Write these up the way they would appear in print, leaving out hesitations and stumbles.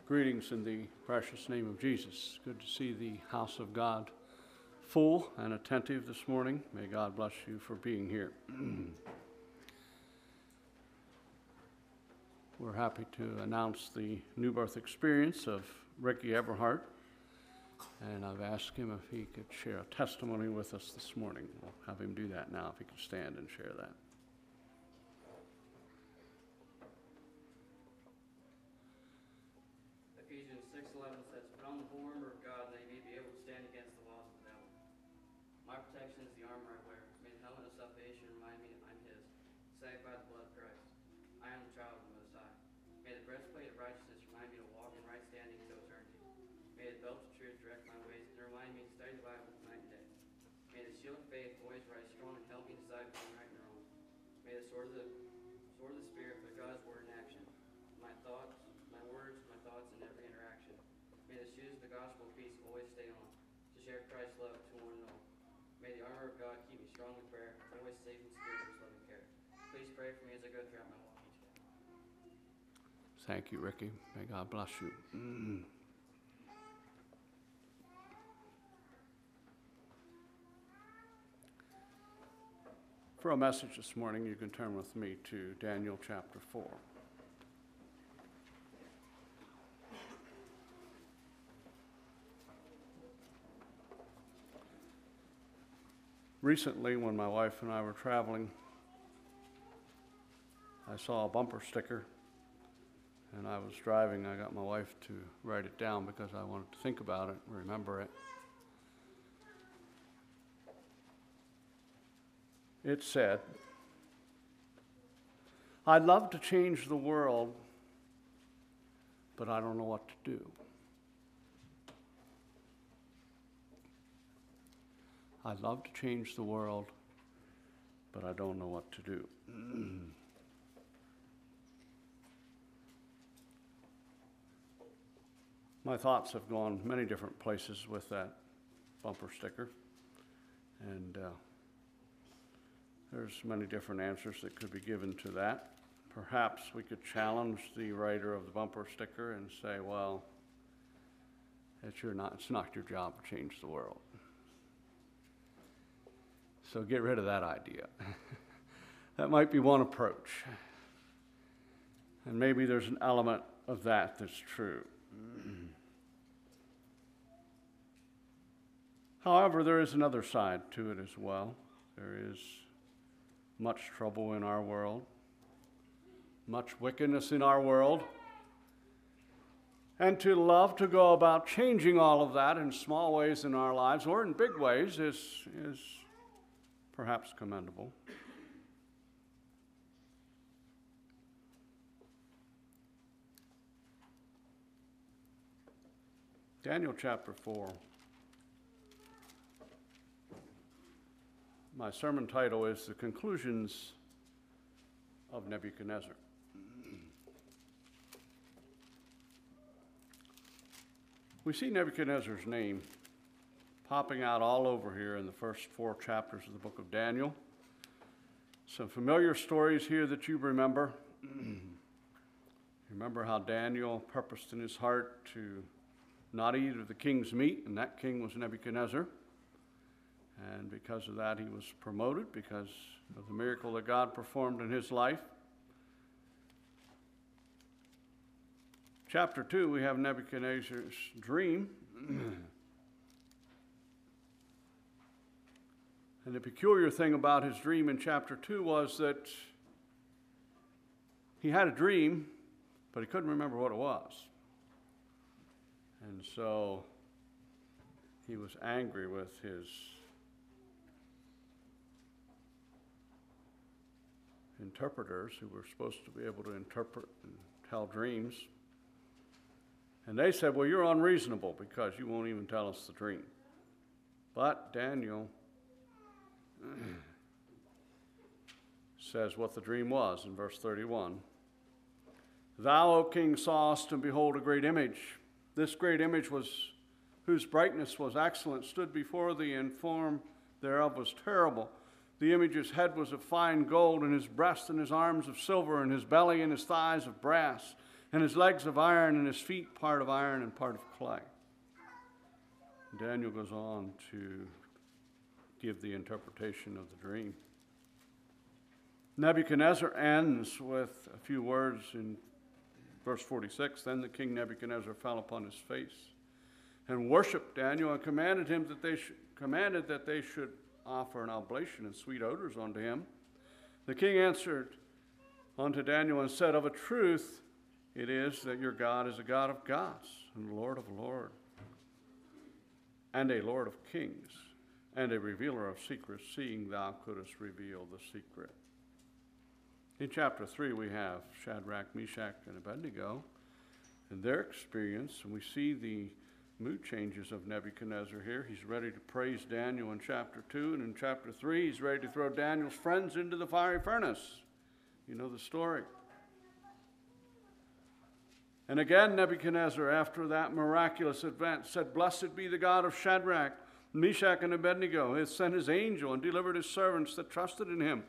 Greetings in the precious name of Jesus. Good to see the house of God full and attentive this morning. May God bless you for being here. We're happy to announce the new birth experience of Ricky Everhart, and I've asked him if he could share a testimony with us this morning. We'll have him do that now, if he could stand and share that. Ephesians 6:11 says, "Put on the whole armor of God, that ye may be able to stand against the wiles of the devil. My protection is the armor I wear. May the helmet of salvation remind me that I'm his, saved by the blood of Christ. I am the child of the Most High. May the breastplate of righteousness remind me to walk in right standing until eternity. May the belt of truth direct my ways and remind me to study the Bible night and day. May the shield of faith always rise strong and help me decide between right and wrong. May the sword of the Spirit put God's word in action. My thoughts, my words, my thoughts in every interaction. May the shoes of the gospel of peace always stay on, to share Christ's love to one and all. May the armor of God keep me strong in prayer, always safe and secure in his loving care. Please pray for me as I go throughout my walk each day." Thank you, Ricky. May God bless you. For a message this morning, you can turn with me to Daniel chapter 4. Recently, when my wife and I were traveling, I saw a bumper sticker, and I was driving. I got my wife to write it down because I wanted to think about it and remember it. It said, "I'd love to change the world, but I don't know what to do. I'd love to change the world, but I don't know what to do." My thoughts have gone many different places with that bumper sticker, and there's many different answers that could be given to that. Perhaps we could challenge the writer of the bumper sticker and say, well, it's not your job to change the world. So get rid of that idea. That might be one approach. And maybe there's an element of that that's true. However, there is another side to it as well. There is much trouble in our world, much wickedness in our world. And to love to go about changing all of that in small ways in our lives or in big ways is perhaps commendable. Daniel chapter 4. My sermon title is The Conclusions of Nebuchadnezzar. We see Nebuchadnezzar's name popping out all over here in the first 4 chapters of the book of Daniel. Some familiar stories here that you remember. Remember how Daniel purposed in his heart to not eat of the king's meat, and that king was Nebuchadnezzar. And because of that, he was promoted because of the miracle that God performed in his life. Chapter 2, we have Nebuchadnezzar's dream. And the peculiar thing about his dream in chapter 2 was that he had a dream, but he couldn't remember what it was. And so he was angry with his interpreters who were supposed to be able to interpret and tell dreams. And they said, well, you're unreasonable because you won't even tell us the dream. But Daniel says what the dream was in verse 31. "Thou, O king, sawest, and behold, a great image. This great image was, whose brightness was excellent, stood before thee, and form thereof was terrible. The image's head was of fine gold, and his breast and his arms of silver, and his belly and his thighs of brass. and his legs of iron, and his feet part of iron and part of clay. Daniel goes on to give the interpretation of the dream. Nebuchadnezzar ends with a few words in verse 46. Then the king Nebuchadnezzar fell upon his face and worshipped Daniel, and commanded that they should offer an oblation and sweet odors unto him. The king answered unto Daniel and said, Of a truth it is that your God is a God of gods, and Lord of lords, and a Lord of kings, and a revealer of secrets, seeing thou couldst reveal the secret. In chapter 3, we have Shadrach, Meshach, and Abednego and their experience, and we see the mood changes of Nebuchadnezzar here. He's ready to praise Daniel in chapter 2, and in chapter 3, he's ready to throw Daniel's friends into the fiery furnace. You know the story. And again, Nebuchadnezzar, after that miraculous event, said, Blessed be the God of Shadrach, Meshach, and Abednego, who has sent his angel and delivered his servants that trusted in him.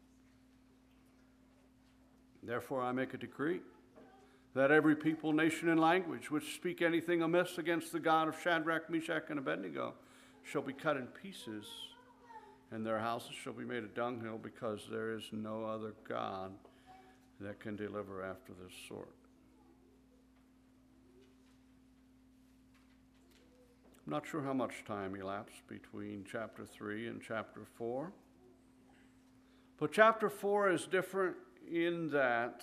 Therefore I make a decree that every people, nation, and language which speak anything amiss against the God of Shadrach, Meshach, and Abednego shall be cut in pieces, and their houses shall be made a dunghill, because there is no other God that can deliver after this sort. I'm not sure how much time elapsed between chapter 3 and chapter 4. But chapter 4 is different in that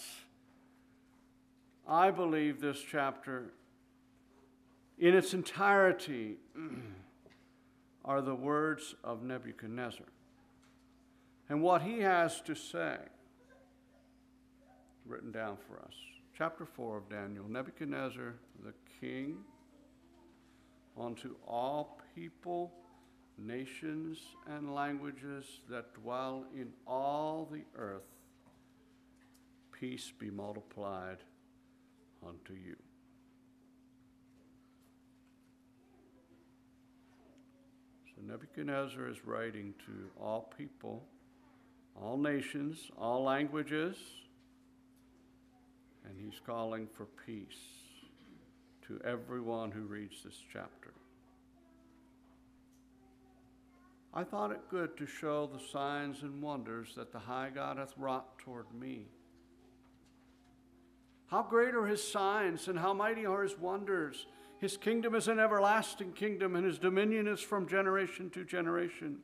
I believe this chapter in its entirety are the words of Nebuchadnezzar and what he has to say written down for us. Chapter 4 of Daniel. Nebuchadnezzar the king, unto all people, nations, and languages that dwell in all the earth, peace be multiplied unto you. So Nebuchadnezzar is writing to all people, all nations, all languages, and he's calling for peace to everyone who reads this chapter. I thought it good to show the signs and wonders that the high God hath wrought toward me. How great are his signs, and how mighty are his wonders. His kingdom is an everlasting kingdom, and his dominion is from generation to generation.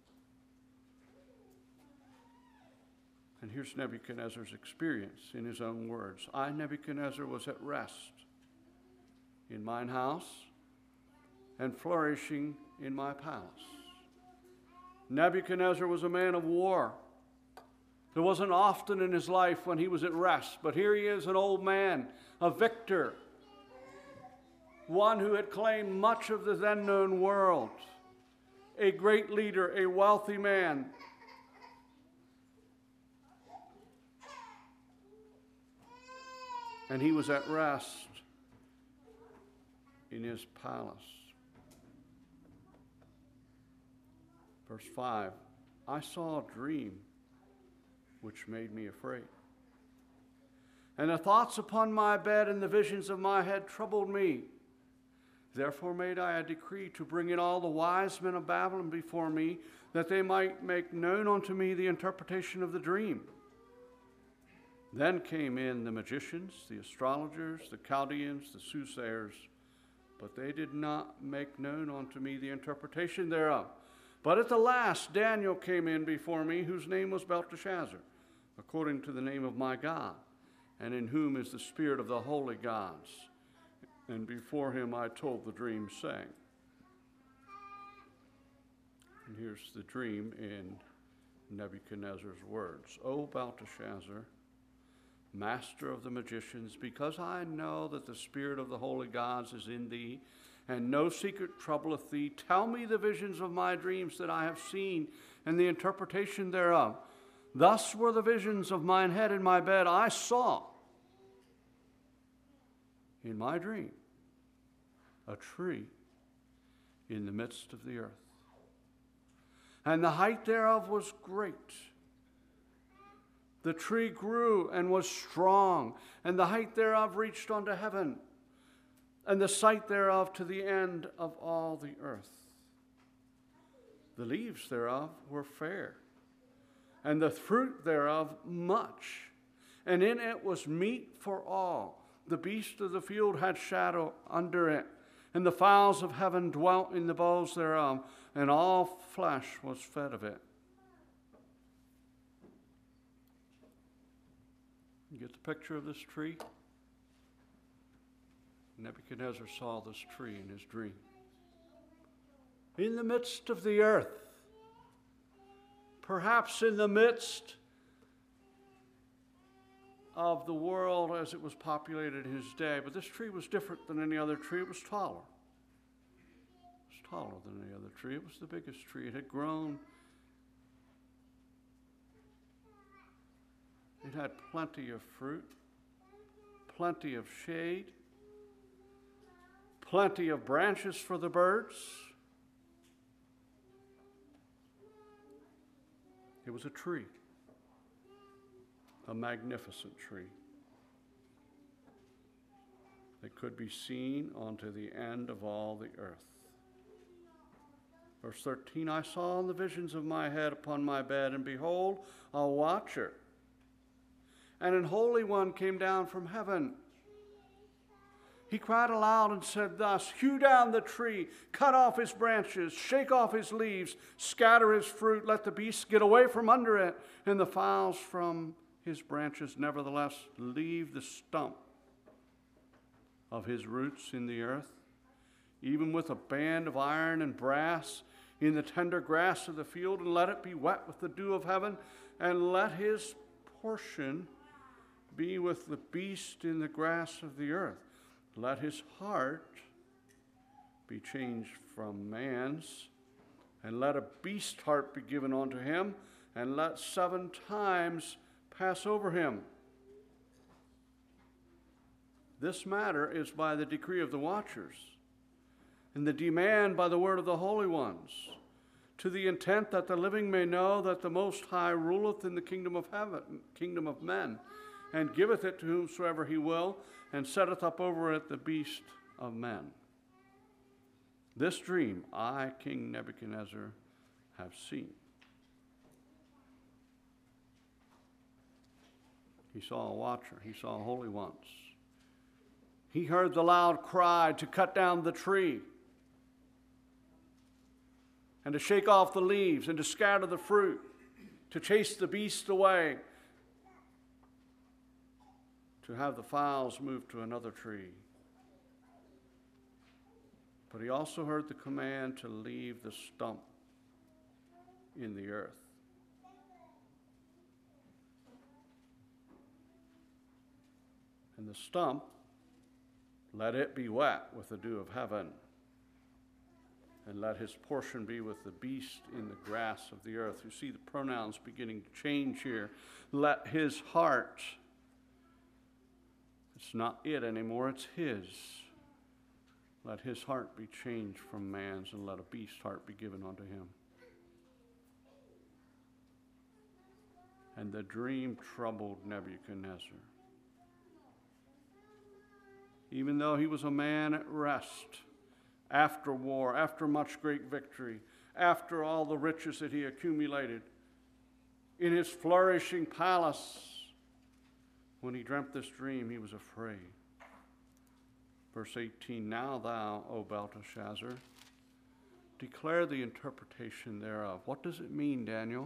And here's Nebuchadnezzar's experience in his own words. I, Nebuchadnezzar, was at rest in mine house, and flourishing in my palace. Nebuchadnezzar was a man of war. There wasn't often in his life when he was at rest, but here he is, an old man, a victor, one who had claimed much of the then known world, a great leader, a wealthy man. And he was at rest in his palace. Verse 5, I saw a dream which made me afraid. And the thoughts upon my bed and the visions of my head troubled me. Therefore made I a decree to bring in all the wise men of Babylon before me, that they might make known unto me the interpretation of the dream. Then came in the magicians, the astrologers, the Chaldeans, the soothsayers, but they did not make known unto me the interpretation thereof. But at the last Daniel came in before me, whose name was Belteshazzar, according to the name of my God, and in whom is the spirit of the holy gods. And before him I told the dream, saying. And here's the dream in Nebuchadnezzar's words. O Belteshazzar, master of the magicians, because I know that the spirit of the holy gods is in thee, and no secret troubleth thee, tell me the visions of my dreams that I have seen, and the interpretation thereof. Thus were the visions of mine head in my bed. I saw in my dream a tree in the midst of the earth, and the height thereof was great. The tree grew and was strong, and the height thereof reached unto heaven, and the sight thereof to the end of all the earth. The leaves thereof were fair, and the fruit thereof much, and in it was meat for all. The beasts of the field had shadow under it, and the fowls of heaven dwelt in the boughs thereof, and all flesh was fed of it. You get the picture of this tree? Nebuchadnezzar saw this tree in his dream. In the midst of the earth, perhaps in the midst of the world as it was populated in his day, but this tree was different than any other tree. It was taller. It was taller than any other tree. It was the biggest tree. It had grown. It had plenty of fruit, plenty of shade, plenty of branches for the birds. It was a tree, a magnificent tree that could be seen unto the end of all the earth. Verse 13, I saw in the visions of my head upon my bed, and behold, a watcher, and an holy one came down from heaven. He cried aloud and said thus, hew down the tree, cut off his branches, shake off his leaves, scatter his fruit, let the beasts get away from under it, and the fowls from his branches. Nevertheless, leave the stump of his roots in the earth, even with a band of iron and brass in the tender grass of the field, and let it be wet with the dew of heaven, and let his portion be with the beast in the grass of the earth. Let his heart be changed from man's, and let a beast heart be given unto him, and let 7 times pass over him. This matter is by the decree of the watchers, and the demand by the word of the holy ones, to the intent that the living may know that the Most High ruleth in the kingdom of heaven, kingdom of men, and giveth it to whomsoever he will, and setteth up over it the beast of men. This dream I, King Nebuchadnezzar, have seen. He saw a watcher. He saw holy ones. He heard the loud cry to cut down the tree, and to shake off the leaves, and to scatter the fruit, to chase the beast away, to have the fowls move to another tree. But he also heard the command to leave the stump in the earth. And the stump, let it be wet with the dew of heaven, and let his portion be with the beast in the grass of the earth. You see the pronouns beginning to change here. Let his heart, it's not it anymore, it's his. Let his heart be changed from man's, and let a beast's heart be given unto him. And the dream troubled Nebuchadnezzar. Even though he was a man at rest, after war, after much great victory, after all the riches that he accumulated, in his flourishing palace, when he dreamt this dream, he was afraid. Verse 18, now thou, O Belteshazzar, declare the interpretation thereof. What does it mean, Daniel?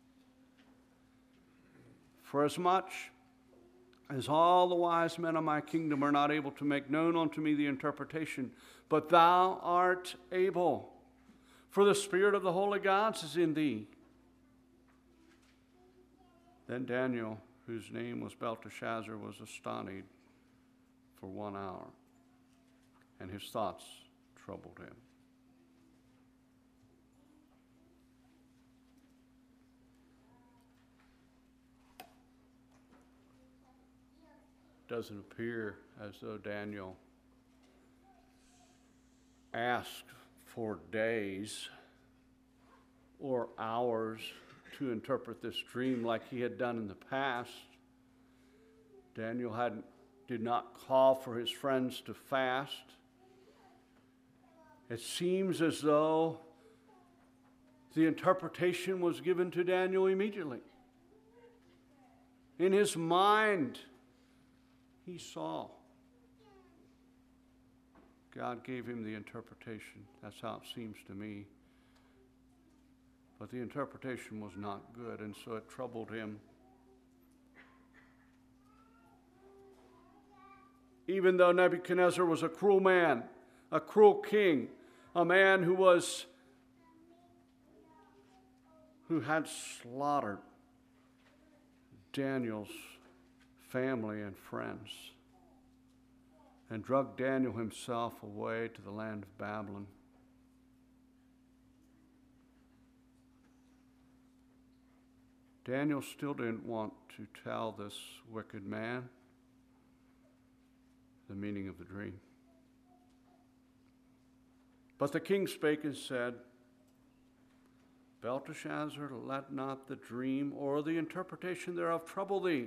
For as much as all the wise men of my kingdom are not able to make known unto me the interpretation, but thou art able, for the spirit of the holy gods is in thee. Then Daniel, whose name was Belteshazzar, was astonished for 1 hour, and his thoughts troubled him. Doesn't appear as though Daniel asked for days or hours to interpret this dream like he had done in the past. Daniel did not call for his friends to fast. It seems as though the interpretation was given to Daniel immediately. In his mind, he saw. God gave him the interpretation. That's how it seems to me. But the interpretation was not good, and so it troubled him. Even though Nebuchadnezzar was a cruel man, a cruel king, a man who had slaughtered Daniel's family and friends and drugged Daniel himself away to the land of Babylon. Daniel still didn't want to tell this wicked man the meaning of the dream. But the king spake and said, Belteshazzar, let not the dream or the interpretation thereof trouble thee.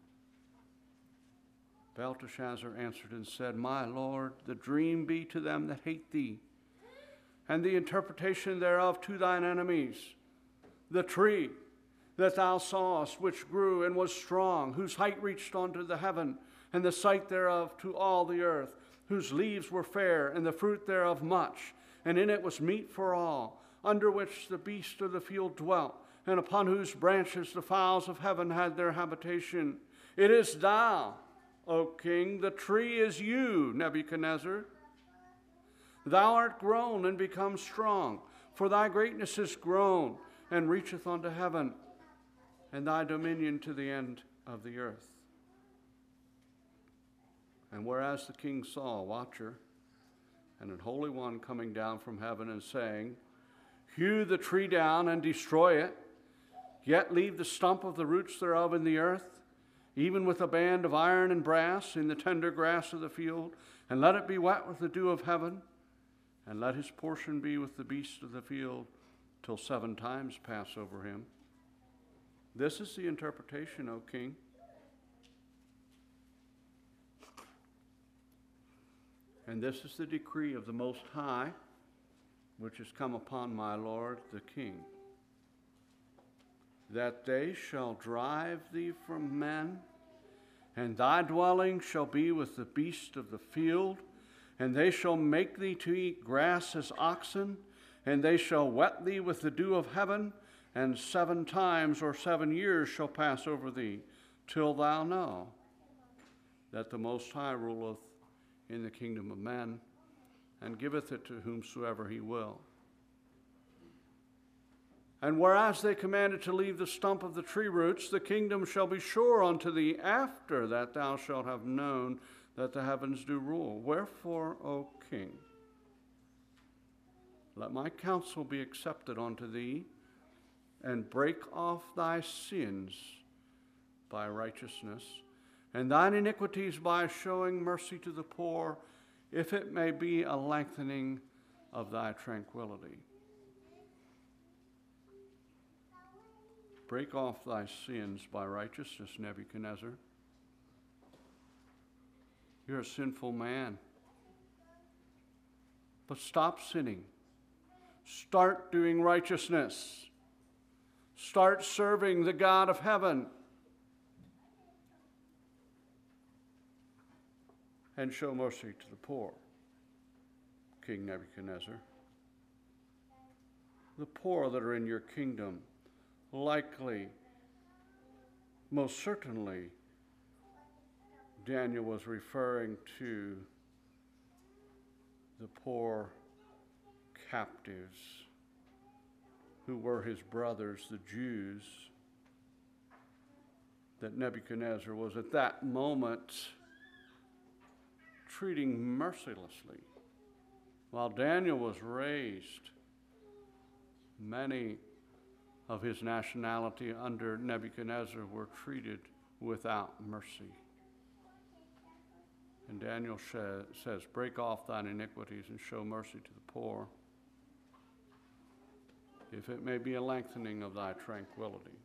Belteshazzar answered and said, My lord, the dream be to them that hate thee, and the interpretation thereof to thine enemies. The tree that thou sawest, which grew and was strong, whose height reached unto the heaven, and the sight thereof to all the earth, whose leaves were fair, and the fruit thereof much, and in it was meat for all, under which the beasts of the field dwelt, and upon whose branches the fowls of heaven had their habitation. It is thou, O king, the tree is you, Nebuchadnezzar. Thou art grown and become strong, for thy greatness is grown, and reacheth unto heaven, and thy dominion to the end of the earth. And whereas the king saw a watcher and an holy one coming down from heaven and saying, Hew the tree down and destroy it, yet leave the stump of the roots thereof in the earth, even with a band of iron and brass in the tender grass of the field, and let it be wet with the dew of heaven, and let his portion be with the beasts of the field, till 7 times pass over him. This is the interpretation, O king. And this is the decree of the Most High, which has come upon my lord the king, that they shall drive thee from men, and thy dwelling shall be with the beasts of the field, and they shall make thee to eat grass as oxen, and they shall wet thee with the dew of heaven, and 7 times or 7 years shall pass over thee, till thou know that the Most High ruleth in the kingdom of men, and giveth it to whomsoever he will. And whereas they commanded to leave the stump of the tree roots, the kingdom shall be sure unto thee after that thou shalt have known that the heavens do rule. Wherefore, O king, let my counsel be accepted unto thee, and break off thy sins by righteousness, and thine iniquities by showing mercy to the poor, if it may be a lengthening of thy tranquility. Break off thy sins by righteousness, Nebuchadnezzar. You're a sinful man. But stop sinning. Start doing righteousness. Start serving the God of heaven. And show mercy to the poor, King Nebuchadnezzar. The poor that are in your kingdom, likely, most certainly, Daniel was referring to the poor captives who were his brothers, the Jews, that Nebuchadnezzar was at that moment treating mercilessly. While Daniel was raised, many of his nationality under Nebuchadnezzar were treated without mercy. And Daniel says, break off thine iniquities and show mercy to the poor. if it may be a lengthening of thy tranquility.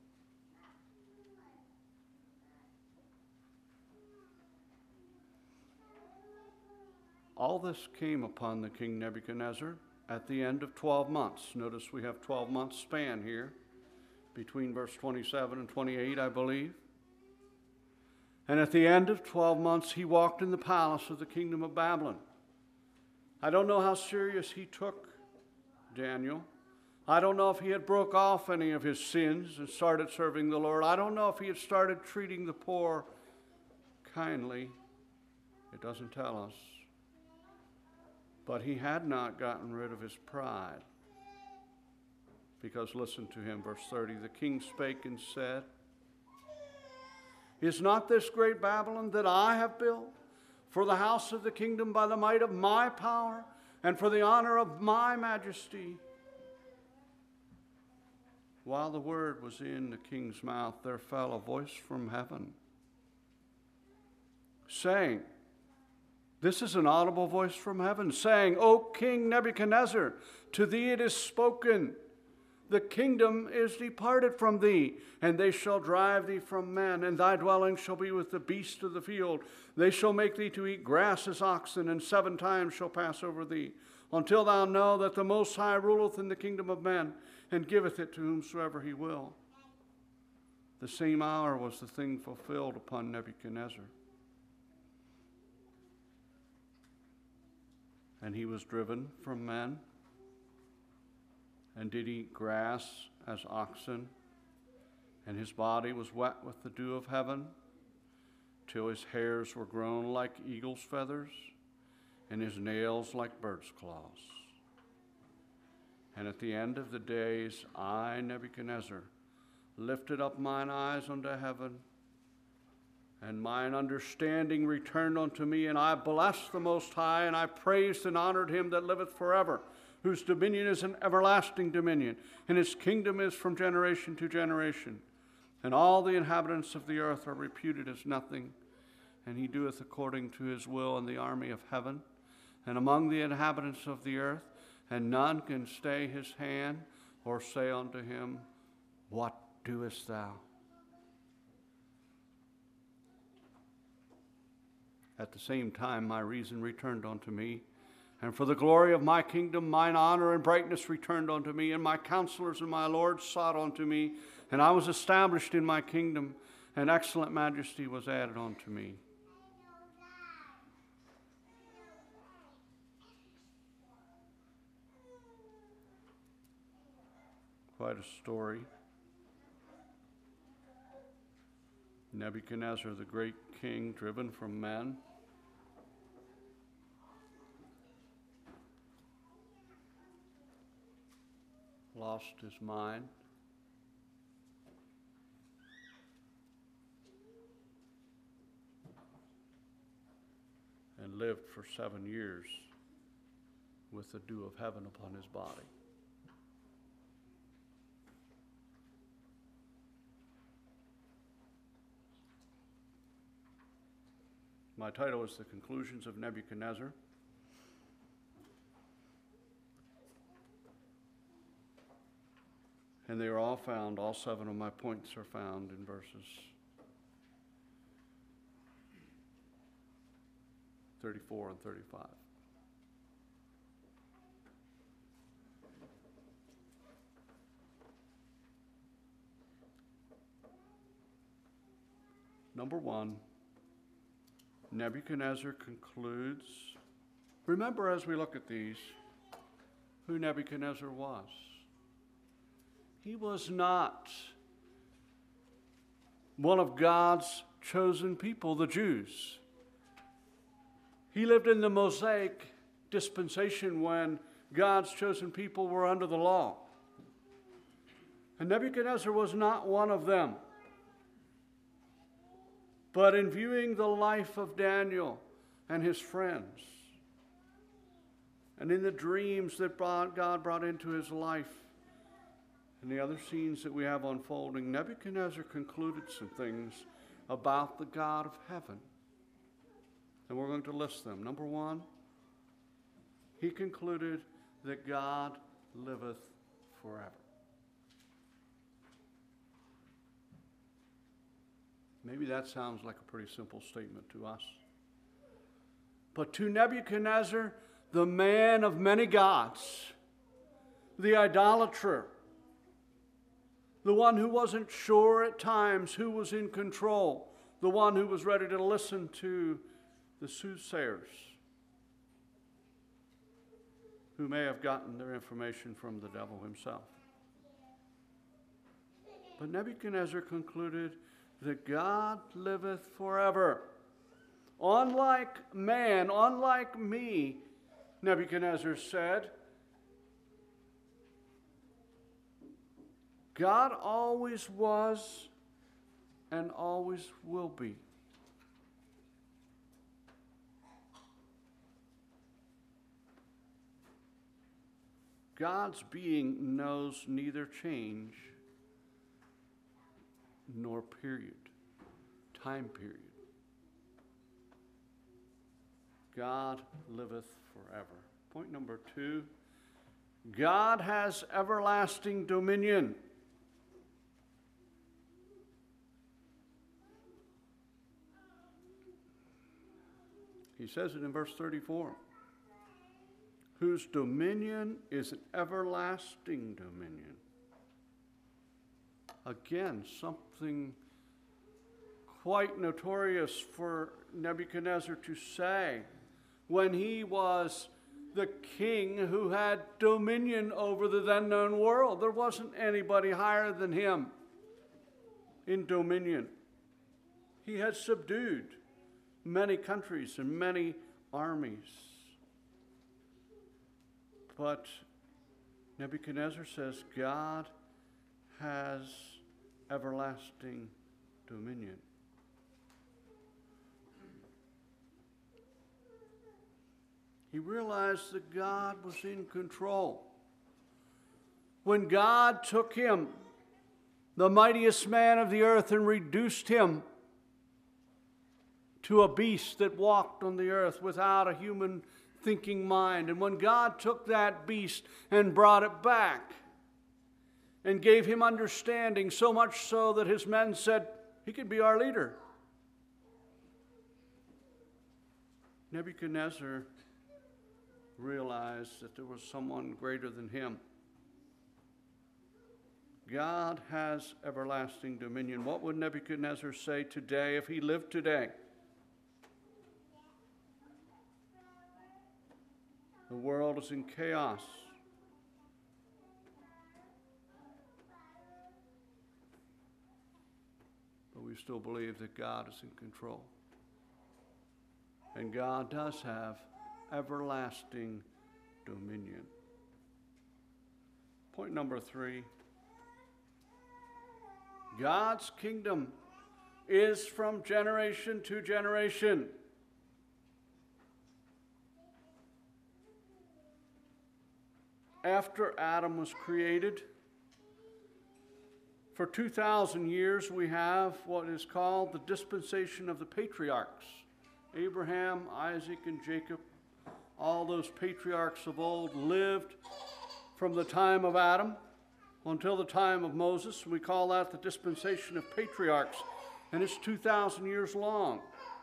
All this came upon the king Nebuchadnezzar at the end of 12 months. Notice we have 12 months span here between verse 27 and 28, I believe. And at the end of 12 months, he walked in the palace of the kingdom of Babylon. I don't know how serious he took Daniel. I don't know if he had broke off any of his sins and started serving the Lord. I don't know if he had started treating the poor kindly. It doesn't tell us. But he had not gotten rid of his pride. Because listen to him, verse 30. The king spake and said, Is not this great Babylon that I have built for the house of the kingdom by the might of my power and for the honor of my majesty? While the word was in the king's mouth, there fell a voice from heaven, saying, this is an audible voice from heaven, saying, O King Nebuchadnezzar, to thee it is spoken, the kingdom is departed from thee, and they shall drive thee from men, and thy dwelling shall be with the beasts of the field. They shall make thee to eat grass as oxen, and 7 times shall pass over thee, until thou know that the Most High ruleth in the kingdom of men, and giveth it to whomsoever he will. The same hour was the thing fulfilled upon Nebuchadnezzar. And he was driven from men, and did eat grass as oxen, and his body was wet with the dew of heaven, till his hairs were grown like eagle's feathers, and his nails like bird's claws. And at the end of the days, I, Nebuchadnezzar, lifted up mine eyes unto heaven, and mine understanding returned unto me, and I blessed the Most High, and I praised and honored him that liveth forever, whose dominion is an everlasting dominion, and his kingdom is from generation to generation. And all the inhabitants of the earth are reputed as nothing, and he doeth according to his will in the army of heaven, and among the inhabitants of the earth, and none can stay his hand, or say unto him, What doest thou? At the same time, my reason returned unto me, and for the glory of my kingdom, mine honor and brightness returned unto me, and my counselors and my lords sought unto me, and I was established in my kingdom, and excellent majesty was added unto me. Quite a story. Nebuchadnezzar, the great king, driven from men, lost his mind, and lived for 7 years with the dew of heaven upon his body. My title is The Conclusions of Nebuchadnezzar. And they are all found, all 7 of my points are found in verses 34 and 35. Number 1, Nebuchadnezzar concludes. Remember, as we look at these, who Nebuchadnezzar was. He was not one of God's chosen people, the Jews. He lived in the Mosaic dispensation when God's chosen people were under the law. And Nebuchadnezzar was not one of them. But in viewing the life of Daniel and his friends, and in the dreams that God brought into his life, and the other scenes that we have unfolding, Nebuchadnezzar concluded some things about the God of heaven. And we're going to list them. Number 1, he concluded that God liveth forever. Maybe that sounds like a pretty simple statement to us. But to Nebuchadnezzar, the man of many gods, the idolater, the one who wasn't sure at times who was in control, the one who was ready to listen to the soothsayers, who may have gotten their information from the devil himself. But Nebuchadnezzar concluded that God liveth forever. Unlike man, unlike me, Nebuchadnezzar said, God always was and always will be. God's being knows neither change nor period, time period. God liveth forever. Point number 2, God has everlasting dominion. He says it in verse 34. Whose dominion is an everlasting dominion. Again, something quite notorious for Nebuchadnezzar to say when he was the king who had dominion over the then known world. There wasn't anybody higher than him in dominion. He had subdued many countries and many armies. But Nebuchadnezzar says God has everlasting dominion. He realized that God was in control. When God took him, the mightiest man of the earth, and reduced him to a beast that walked on the earth without a human thinking mind, and when God took that beast and brought it back and gave him understanding, so much so that his men said, he could be our leader. Nebuchadnezzar realized that there was someone greater than him. God has everlasting dominion. What would Nebuchadnezzar say today if he lived today? The world is in chaos. But we still believe that God is in control. And God does have everlasting dominion. Point number 3. God's kingdom is from generation to generation. After Adam was created, for 2,000 years we have what is called the dispensation of the patriarchs. Abraham, Isaac, and Jacob, all those patriarchs of old lived from the time of Adam until the time of Moses. We call that the dispensation of patriarchs, and it's 2,000 years long.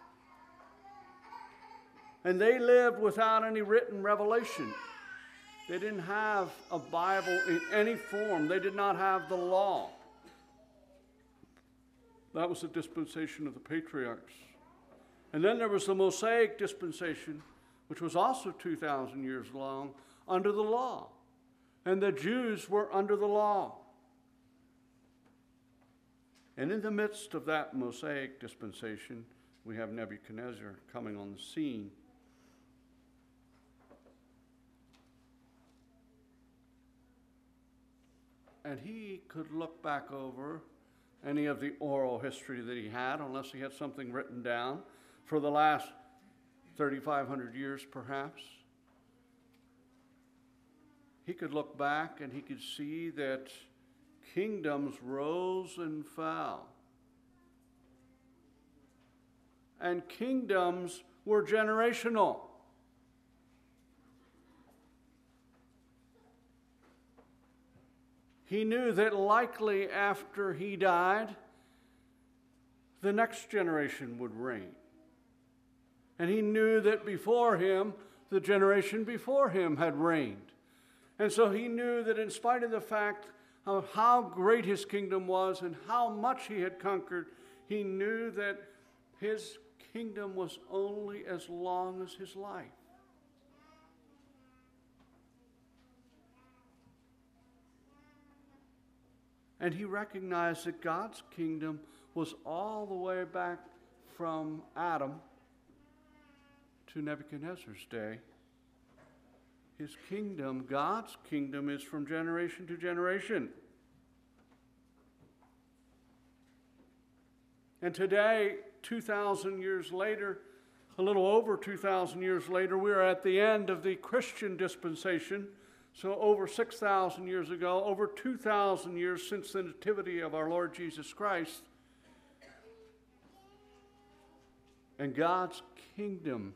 And they lived without any written revelation. They didn't have a Bible in any form. They did not have the law. That was the dispensation of the patriarchs. And then there was the Mosaic dispensation, which was also 2,000 years long, under the law. And the Jews were under the law. And in the midst of that Mosaic dispensation, we have Nebuchadnezzar coming on the scene. And he could look back over any of the oral history that he had, unless he had something written down, for the last 3,500 years perhaps. He could look back and he could see that kingdoms rose and fell. And kingdoms were generational. He knew that likely after he died, the next generation would reign. And he knew that before him, the generation before him had reigned. And so he knew that in spite of the fact of how great his kingdom was and how much he had conquered, he knew that his kingdom was only as long as his life. And he recognized that God's kingdom was all the way back from Adam to Nebuchadnezzar's day. His kingdom, God's kingdom, is from generation to generation. And today, 2,000 years later, a little over 2,000 years later, we are at the end of the Christian dispensation. So over 6,000 years ago, over 2,000 years since the nativity of our Lord Jesus Christ, and God's kingdom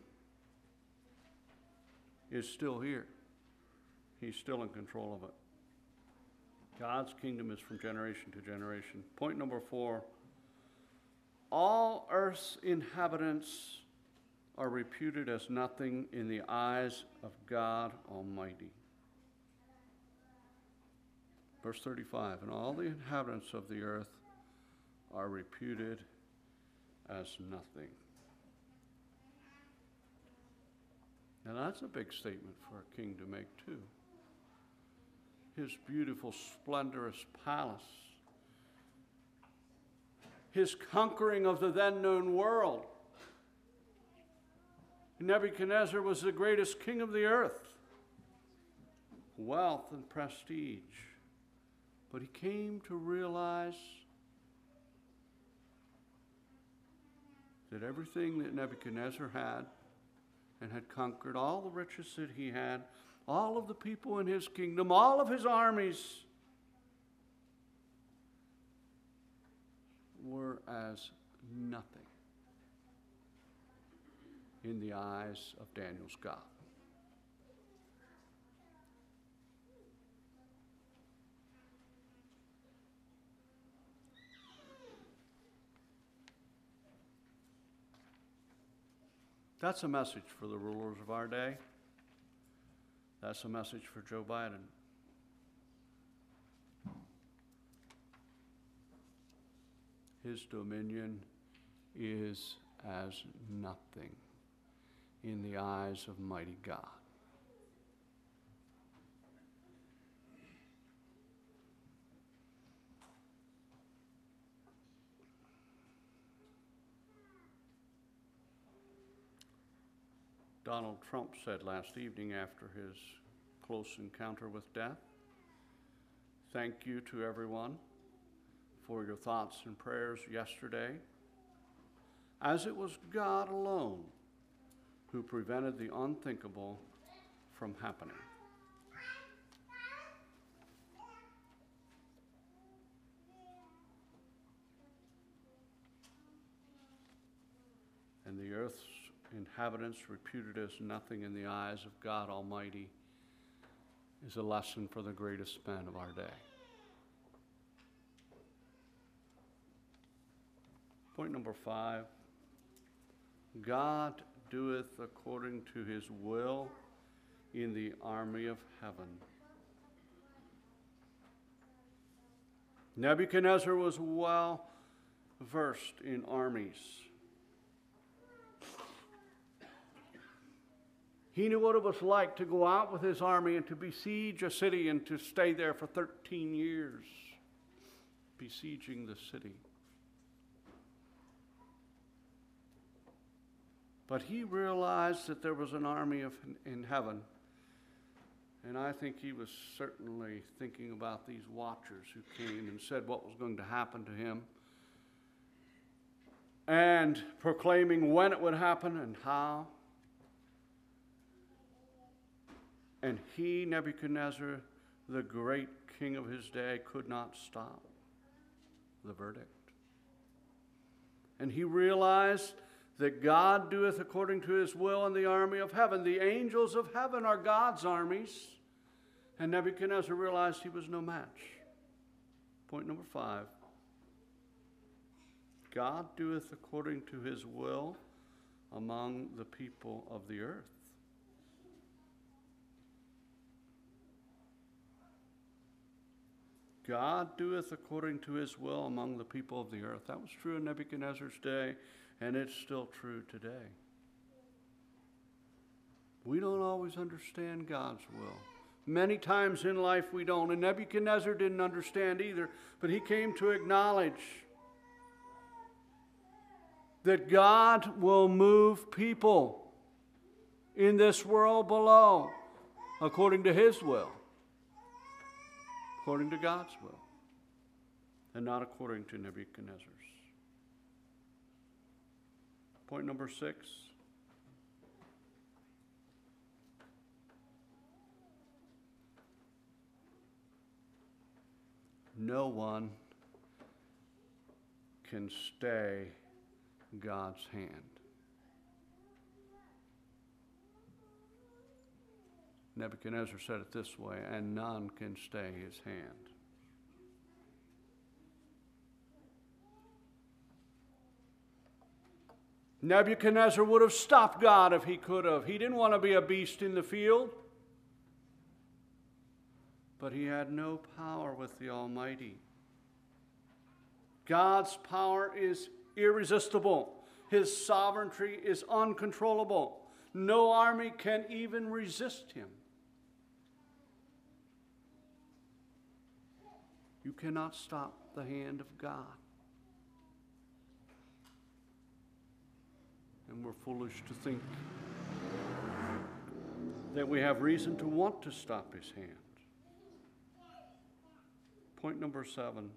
is still here. He's still in control of it. God's kingdom is from generation to generation. Point number 4, all earth's inhabitants are reputed as nothing in the eyes of God Almighty. Verse 35, and all the inhabitants of the earth are reputed as nothing. Now that's a big statement for a king to make too. His beautiful, splendorous palace, his conquering of the then known world. Nebuchadnezzar was the greatest king of the earth, wealth and prestige. But he came to realize that everything that Nebuchadnezzar had and had conquered, all the riches that he had, all of the people in his kingdom, all of his armies, were as nothing in the eyes of Daniel's God. That's a message for the rulers of our day. That's a message for Joe Biden. His dominion is as nothing in the eyes of mighty God. Donald Trump said last evening after his close encounter with death, "Thank you to everyone for your thoughts and prayers yesterday, as it was God alone who prevented the unthinkable from happening." And the earth's inhabitants reputed as nothing in the eyes of God Almighty is a lesson for the greatest men of our day. Point number 5, God doeth according to his will in the army of heaven. Nebuchadnezzar was well versed in armies. He knew what it was like to go out with his army and to besiege a city and to stay there for 13 years, besieging the city. But he realized that there was an army in heaven, and I think he was certainly thinking about these watchers who came and said what was going to happen to him, and proclaiming when it would happen and how. And he, Nebuchadnezzar, the great king of his day, could not stop the verdict. And he realized that God doeth according to his will in the army of heaven. The angels of heaven are God's armies. And Nebuchadnezzar realized he was no match. Point number 5. God doeth according to his will among the people of the earth. God doeth according to his will among the people of the earth. That was true in Nebuchadnezzar's day, and it's still true today. We don't always understand God's will. Many times in life we don't, and Nebuchadnezzar didn't understand either, but he came to acknowledge that God will move people in this world below according to his will, according to God's will, and not according to Nebuchadnezzar's. Point number 6. No one can stay God's hand. Nebuchadnezzar said it this way, and none can stay his hand. Nebuchadnezzar would have stopped God if he could have. He didn't want to be a beast in the field. But he had no power with the Almighty. God's power is irresistible. His sovereignty is uncontrollable. No army can even resist him. You cannot stop the hand of God. And we're foolish to think that we have reason to want to stop his hand. Point number 7.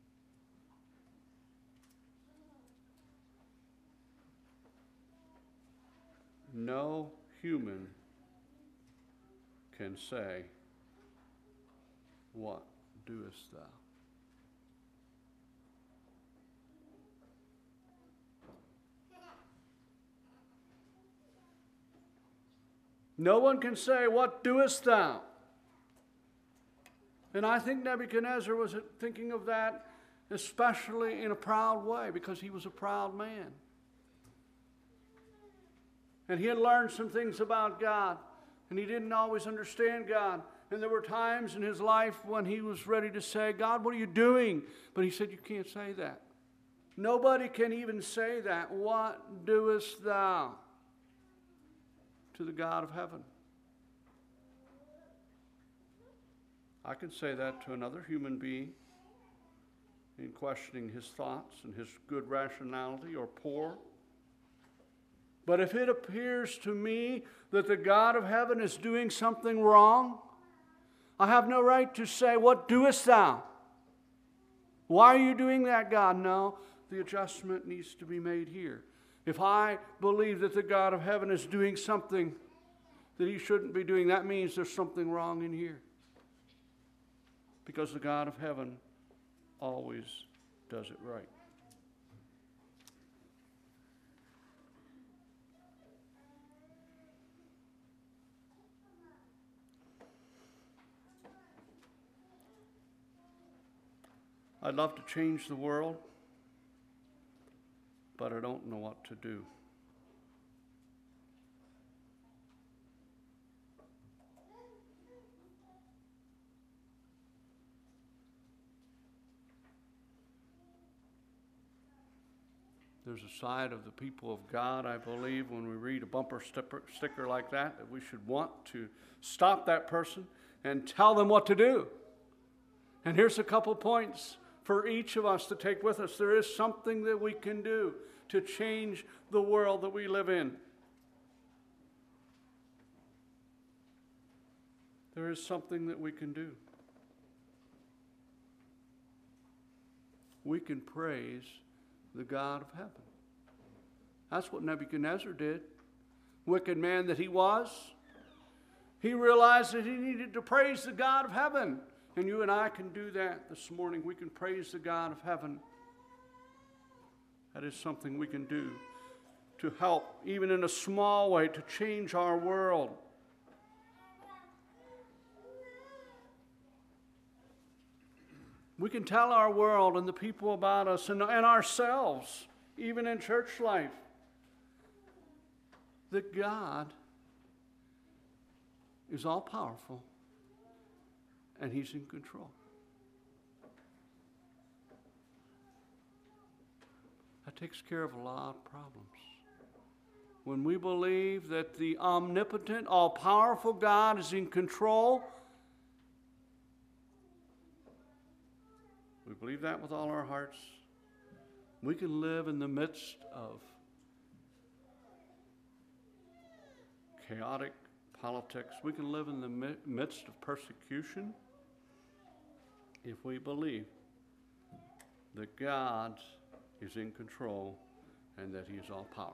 No human can say, "What doest thou?" No one can say, "What doest thou?" And I think Nebuchadnezzar was thinking of that especially in a proud way, because he was a proud man. And he had learned some things about God, and he didn't always understand God. And there were times in his life when he was ready to say, "God, what are you doing?" But he said, "You can't say that." Nobody can even say that. "What doest thou?" To the God of heaven. I can say that to another human being in questioning his thoughts and his good rationality or poor. But if it appears to me that the God of heaven is doing something wrong, I have no right to say, "What doest thou?" Why are you doing that, God? No, the adjustment needs to be made here. If I believe that the God of heaven is doing something that he shouldn't be doing, that means there's something wrong in here. Because the God of heaven always does it right. I'd love to change the world, but I don't know what to do. There's a side of the people of God, I believe, when we read a bumper sticker like that we should want to stop that person and tell them what to do. And here's a couple points for each of us to take with us. There is something that we can do to change the world that we live in. There is something that we can do. We can praise the God of heaven. That's what Nebuchadnezzar did. Wicked man that he was, he realized that he needed to praise the God of heaven. And you and I can do that this morning. We can praise the God of heaven. That is something we can do to help, even in a small way, to change our world. We can tell our world and the people about us and ourselves, even in church life, that God is all powerful and He's in control. That takes care of a lot of problems. When we believe that the omnipotent, all-powerful God is in control, we believe that with all our hearts, we can live in the midst of chaotic politics. We can live in the midst of persecution if we believe that God is in control and that He is all powerful.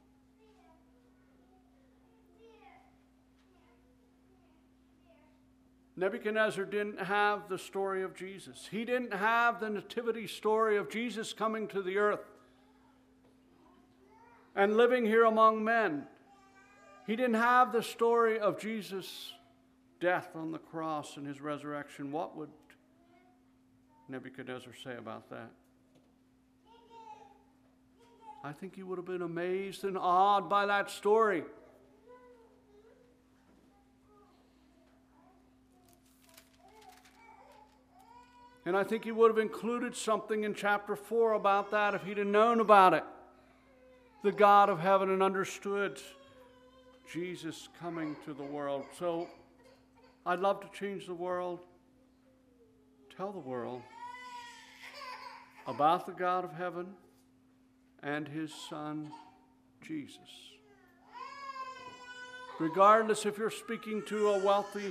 Nebuchadnezzar didn't have the story of Jesus. He didn't have the nativity story of Jesus coming to the earth and living here among men. He didn't have the story of Jesus' death on the cross and His resurrection. What would Nebuchadnezzar say about that? I think he would have been amazed and awed by that story. And I think he would have included something in chapter 4 about that if he'd have known about it. The God of heaven and understood Jesus coming to the world. So I'd love to change the world. Tell the world about the God of heaven and His Son, Jesus. Regardless if you're speaking to a wealthy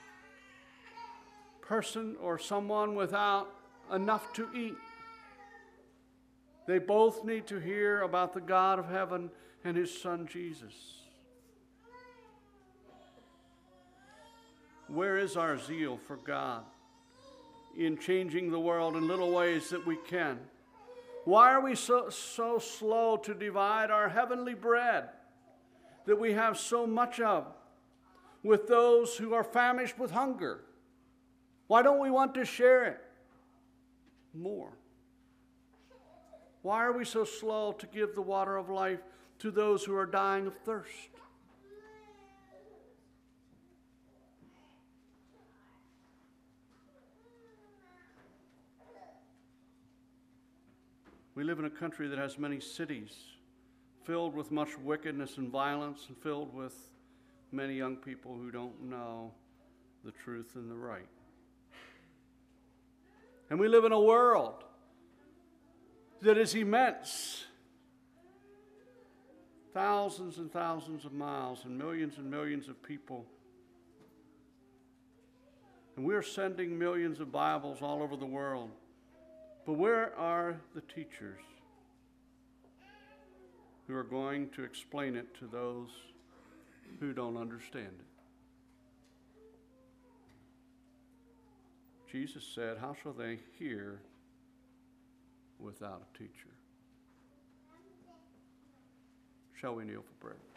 person or someone without enough to eat, they both need to hear about the God of heaven and His Son, Jesus. Where is our zeal for God in changing the world in little ways that we can? Why are we so slow to divide our heavenly bread that we have so much of with those who are famished with hunger? Why don't we want to share it more? Why are we so slow to give the water of life to those who are dying of thirst? We live in a country that has many cities filled with much wickedness and violence and filled with many young people who don't know the truth and the right. And we live in a world that is immense. Thousands and thousands of miles and millions of people. And we're sending millions of Bibles all over the world. But where are the teachers who are going to explain it to those who don't understand it? Jesus said, "How shall they hear without a teacher?" Shall we kneel for prayer?